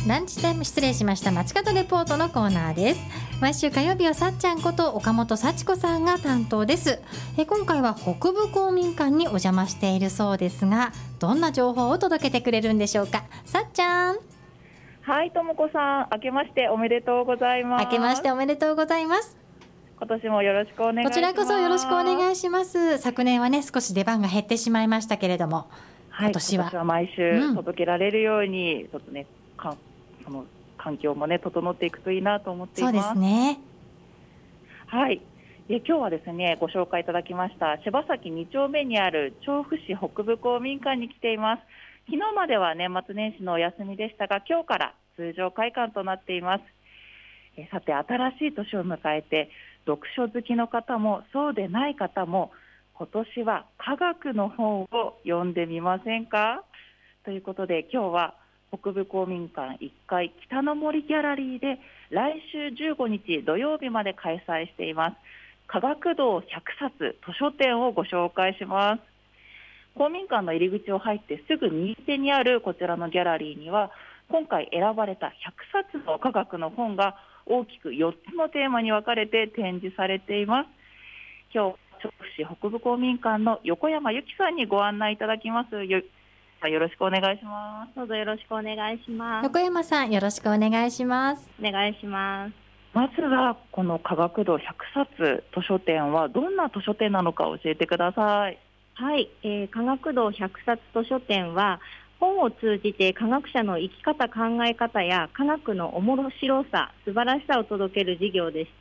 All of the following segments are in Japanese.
ランチタイム失礼しました街角レポートのコーナーです。毎週火曜日はさっちゃんこと岡本幸子さんが担当です。今回は北部公民館にお邪魔しているそうですが、どんな情報を届けてくれるんでしょうか。さっちゃん。 はい、ともこさん、明けましておめでとうございます。 明けましておめでとうございます。 今年もよろしくお願いします。 こちらこそよろしくお願いします。昨年はね少し出番が減ってしまいましたけれども、 はい、今年は毎週届けられるように、ちょっとねその環境もね整っていくといいなと思っています。 そうですね。 はい。今日はですね、ご紹介いただきました柴崎2丁目にある調布市北部公民館に来ています。昨日までは年末年始のお休みでしたが、今日から通常開館となっています。さて、新しい年を迎えて読書好きの方もそうでない方も今年は科学の本を読んでみませんかということで、今日は北部公民館1階北の森ギャラリーで来週15日土曜日まで開催しています科学堂100冊図書展をご紹介します。公民館の入り口を入ってすぐ右手にあるこちらのギャラリーには、今回選ばれた100冊の科学の本が大きく4つのテーマに分かれて展示されています。今日調布市北部公民館の横山由紀さんにご案内いただきます。よろしくお願いします。 どうぞよろしくお願いします。 横山さん、よろしくお願いします。 お願いします。 まずはこの科学堂100冊図書展はどんな図書展なのか教えてください。 はい、科学堂100冊図書展は本を通じて科学者の生き方考え方や科学の面白さ素晴らしさを届ける事業でして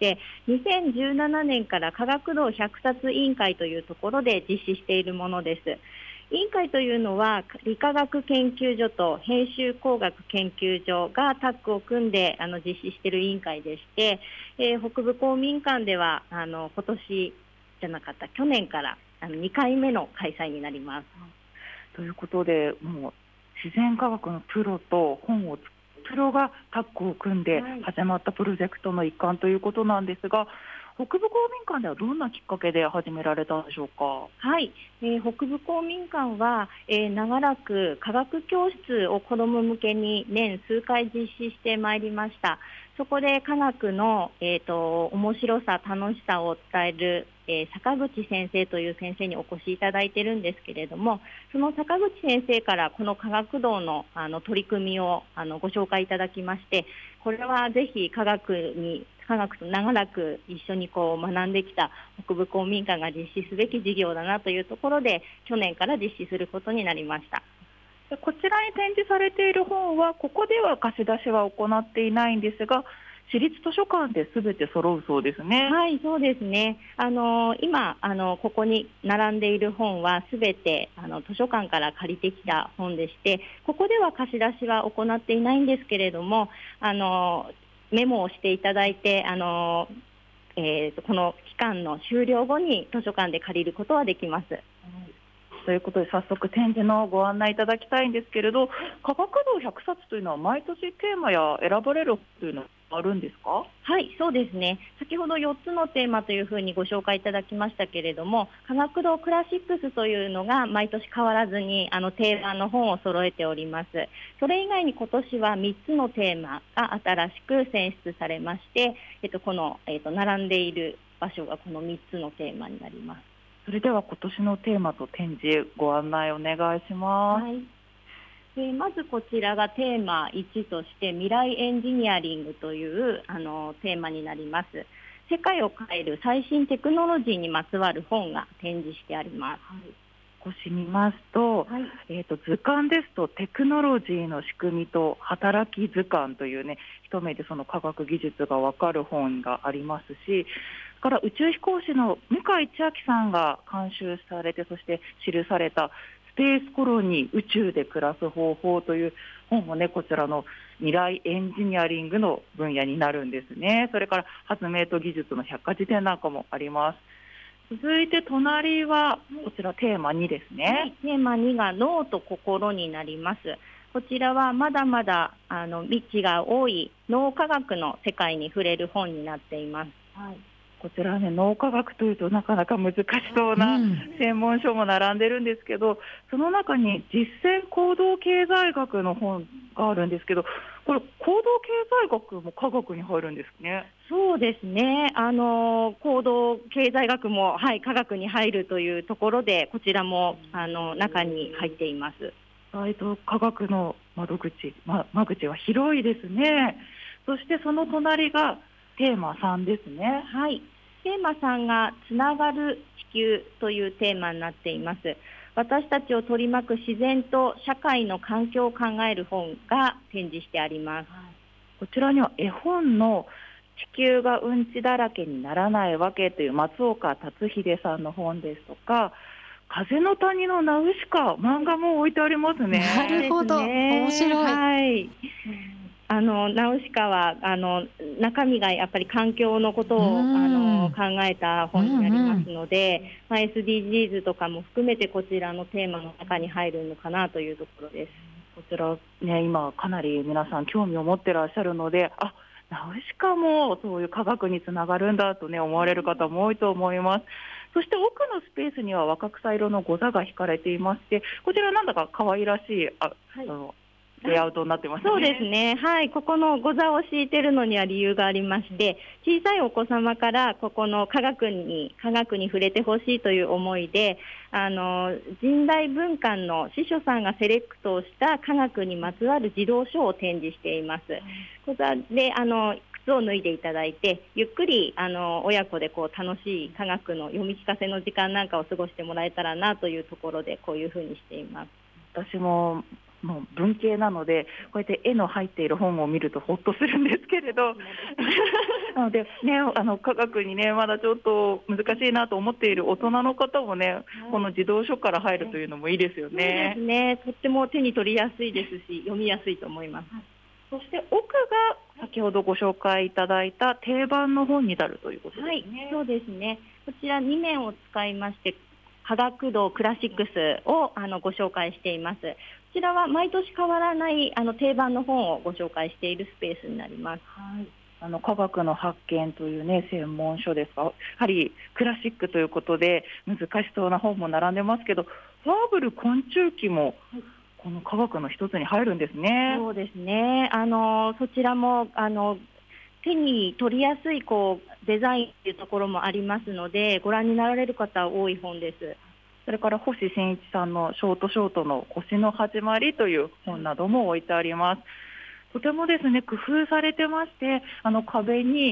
、2017年から科学堂100冊委員会というところで実施しているものです。委員会というのは理化学研究所と編集工学研究所がタッグを組んで実施している委員会でして、北部公民館では今年じゃなかった去年から2回目の開催になります。 ということで、もう自然科学のプロと本をプロがタッグを組んで始まったプロジェクトの一環ということなんですが、北部公民館ではどんなきっかけで始められたんでしょうか。 はい、北部公民館は、長らく科学教室を子ども向けに年数回実施してまいりました。そこで科学の、面白さ楽しさを伝える、坂口先生という先生にお越しいただいているんですけれども、その坂口先生からこの科学堂の、取り組みをご紹介いただきまして、これはぜひ科学と長らく一緒に学んできた北部公民館が実施すべき事業だなというところで去年から実施することになりました。 こちらに展示されている本はここでは貸し出しは行っていないんですが、市立図書館で全て揃うそうですね。 はい、そうですね。今ここに並んでいる本は全て図書館から借りてきた本でして、ここでは貸し出しは行っていないんですけれども、メモをしていただいてこの期間の終了後に図書館で借りることはできます。 ということで早速展示のご案内いただきたいんですけれど、科学堂100冊というのは毎年テーマや選ばれるというのはあるんですか。 はい、そうですね。先ほど4つのテーマというふうにご紹介いただきましたけれども、科学堂クラシックスというのが毎年変わらずに定番の本を揃えております。それ以外に今年は3つのテーマが新しく選出されまして、この、並んでいる場所がこの3つのテーマになります。 それでは今年のテーマと展示ご案内お願いします。 はい、まずこちらがテーマ1として未来エンジニアリングというテーマになります。世界を変える最新テクノロジーにまつわる本が展示してあります。 はい、少し見ますと、はい、図鑑ですとテクノロジーの仕組みと働き図鑑というね、一目でその科学技術が分かる本がありますし、から宇宙飛行士の向井千秋さんが監修されて、そして記されたスペースコロニー宇宙で暮らす方法という本もね、こちらの未来エンジニアリングの分野になるんですね。それから発明と技術の百科事典なんかもあります。続いて隣はこちらテーマ2ですね。 はい、テーマ2が脳と心になります。こちらはまだまだ未知が多い脳科学の世界に触れる本になっています。 はい、こちらね、脳科学というとなかなか難しそうな専門書も並んでるんですけど、その中に実践行動経済学の本があるんですけど、 これ行動経済学も科学に入るんですね。 そうですね。行動経済学も、はい、科学に入るというところで、こちらも中に入っています。 科学の窓口、間口は広いですね。そしてその隣がテーマ3ですね。 はい。テーマ3がつながる地球というテーマになっています。私たちを取り巻く自然と社会の環境を考える本が展示してあります。 こちらには絵本の地球がうんちだらけにならないわけという松岡達秀さんの本ですとか、風の谷のナウシカ漫画も置いてありますね。 なるほど、面白い。 はい。ナウシカは中身がやっぱり環境のことを考えた本になりますので、SDGs とかも含めてこちらのテーマの中に入るのかなというところです。 こちらね、今かなり皆さん興味を持ってらっしゃるので、ナウシカもそういう科学につながるんだとね思われる方も多いと思います。そして奥のスペースには若草色のゴザが引かれていまして、こちらなんだか可愛らしいレイアウトになってますね。 そうですね。はい。ここのゴザを敷いているのには理由がありまして、小さいお子様からここの科学に触れてほしいという思いで、神代文館の司書さんがセレクトをした科学にまつわる児童書を展示しています。ゴザで靴を脱いでいただいて、ゆっくり親子で楽しい科学の読み聞かせの時間なんかを過ごしてもらえたらなというところでこういうふうにしています。 私も文系なのでこうやって絵の入っている本を見るとほっとするんですけれどなので、ね、科学にねまだちょっと難しいなと思っている大人の方もね、この児童書から入るというのもいいですよね。 そうですね。とっても手に取りやすいですし読みやすいと思います。 そして奥が先ほどご紹介いただいた定番の本になるということですね。 はい、そうですね。こちら2面を使いまして科学堂クラシックスをご紹介しています。こちらは毎年変わらない定番の本をご紹介しているスペースになります。 はい、科学の発見というね専門書ですが、やはりクラシックということで難しそうな本も並んでますけど、ファーブル昆虫記もこの科学の一つに入るんですね。 そうですね。そちらも手に取りやすいデザインというところもありますので、ご覧になられる方多い本です。 それから星新一さんのショートの星の始まりという本なども置いてあります。とてもですね工夫されてまして、壁に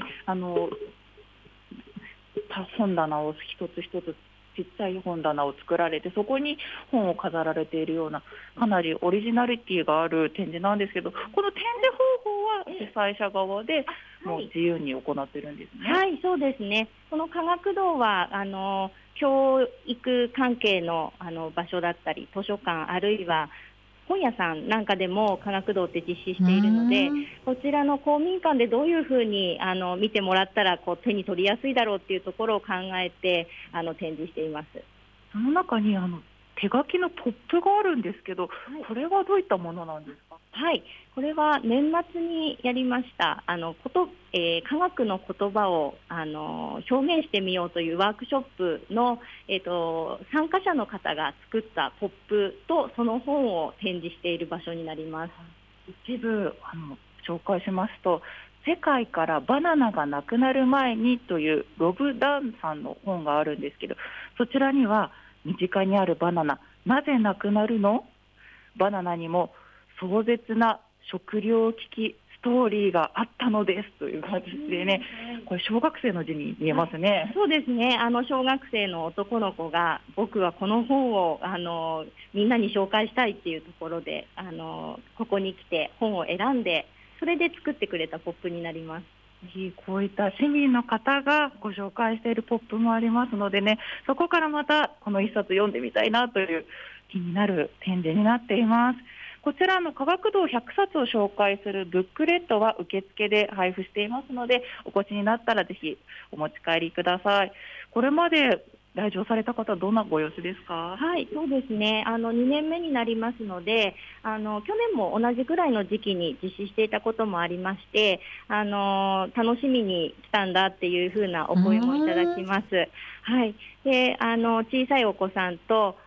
本棚を一つ一つちっちゃい本棚を作られて、そこに本を飾られているようなかなりオリジナリティがある展示なんですけど、この展示方法は主催者側でもう自由に行っているんですね。 はい、そうですね。この科学堂は教育関係の場所だったり図書館あるいは本屋さんなんかでも科学堂って実施しているので、こちらの公民館でどういうふうに見てもらったら手に取りやすいだろうっていうところを考えて展示しています。 その中に手書きのポップがあるんですけど、これはどういったものなんですか？ はい、これは年末にやりました科学の言葉を表現してみようというワークショップの、参加者の方が作ったポップとその本を展示している場所になります。 一部紹介しますと、世界からバナナがなくなる前にというロブ・ダンさんの本があるんですけど、そちらには身近にあるバナナ、なぜなくなるの？バナナにも壮絶な食糧危機ストーリーがあったのですという感じでね、これ小学生の字に見えますね。 そうですね。小学生の男の子が僕はこの本をみんなに紹介したいっていうところでここに来て本を選んでそれで作ってくれたポップになります。 こういった市民の方がご紹介しているポップもありますのでね、そこからまたこの一冊読んでみたいなという気になる展示になっています。こちらの科学堂100冊を紹介するブックレットは受付で配布していますので、お越しになったらぜひお持ち帰りください。これまで来場された方どんなご様子ですか？ はい、そうですね。2年目になりますので、去年も同じぐらいの時期に実施していたこともありまして、楽しみに来たんだっていうふうなお声もいただきます。はい。で、小さいお子さんと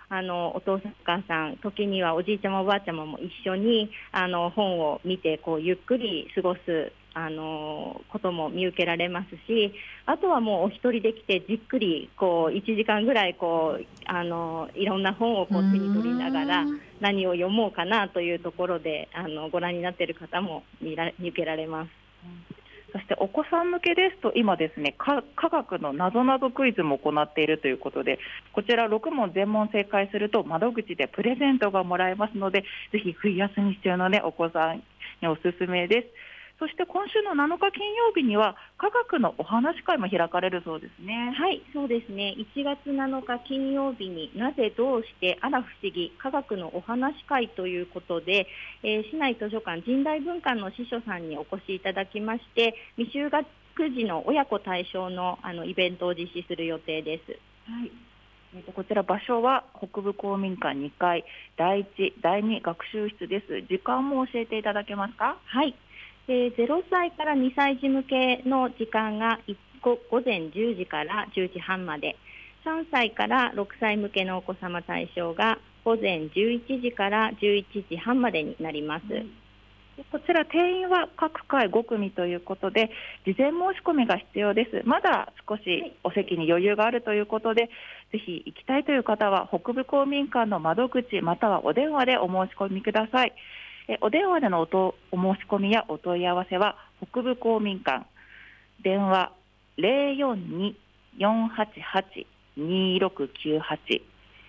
お父さんお母さん、時にはおじいちゃまおばあちゃまも一緒に本を見てゆっくり過ごすことも見受けられますし、あとはもうお一人で来てじっくり1時間ぐらいいろんな本を手に取りながら何を読もうかなというところでご覧になっている方も見受けられます。 そしてお子さん向けですと今ですね、科学のなぞなぞクイズも行っているということで、こちら6問全問正解すると窓口でプレゼントがもらえますので、ぜひ冬休み中のお子さんにおすすめです。そして今週の7日金曜日には科学のお話会も開かれるそうですね。 はい、そうですね。1月7日金曜日になぜどうしてあら不思議科学のお話会ということで、市内図書館神代文館の司書さんにお越しいただきまして、未就学児の親子対象のイベントを実施する予定です。 はい。こちら場所は北部公民館2階第1、第2学習室です。時間も教えていただけますか？ はい。0歳から2歳児向けの時間が午前10時から10時半まで、3歳から6歳向けのお子様対象が午前11時から11時半までになります。 こちら定員は各回5組ということで、事前申し込みが必要です。まだ少しお席に余裕があるということで、ぜひ行きたいという方は北部公民館の窓口またはお電話でお申し込みください。お電話でのお申し込みやお問い合わせは北部公民館電話 042-488-2698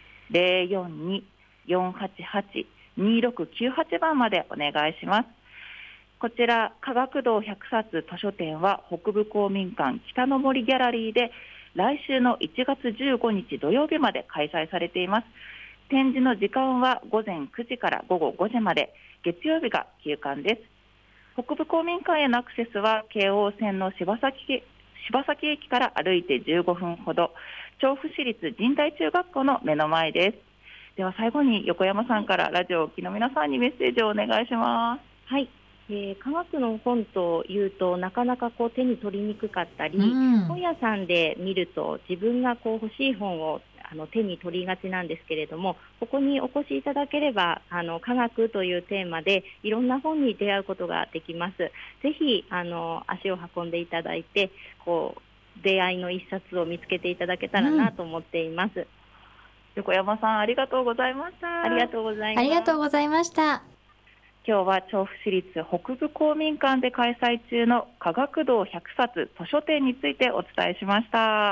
042-488-2698 番までお願いします。こちら科学堂100冊図書展は北部公民館北の森ギャラリーで来週の1月15日土曜日まで開催されています。展示の時間は午前9時から午後5時まで、月曜日が休館です。北部公民館へのアクセスは京王線の柴崎駅から歩いて15分ほど、調布市立神代中学校の目の前です。では最後に横山さんからラジオをお聞きの皆さんにメッセージをお願いします。 はい。科学の本というとなかなか手に取りにくかったり、本屋さんで見ると自分が欲しい本を手に取りがちなんですけれども、ここにお越しいただければ科学というテーマでいろんな本に出会うことができます。ぜひ足を運んでいただいて出会いの一冊を見つけていただけたらなと思っています。 横山さんありがとうございました。 ありがとうございます。 ありがとうございました。 今日は調布市立北部公民館で開催中の科学堂100冊図書展についてお伝えしました。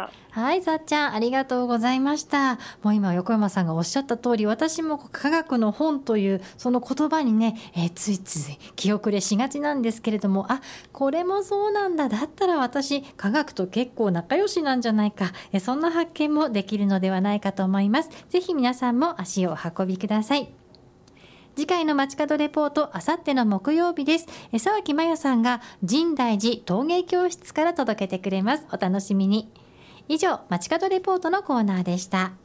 はい、さっちゃんありがとうございました。もう今横山さんがおっしゃった通り、私も科学の本というその言葉にね、ついつい気遅れしがちなんですけれども、これもそうなんだ、だったら私科学と結構仲良しなんじゃないか、そんな発見もできるのではないかと思います。ぜひ皆さんも足をお運びください。次回の街角レポート、あさっての木曜日です。沢木麻也さんが深大寺陶芸教室から届けてくれます。お楽しみに。以上、街角レポートのコーナーでした。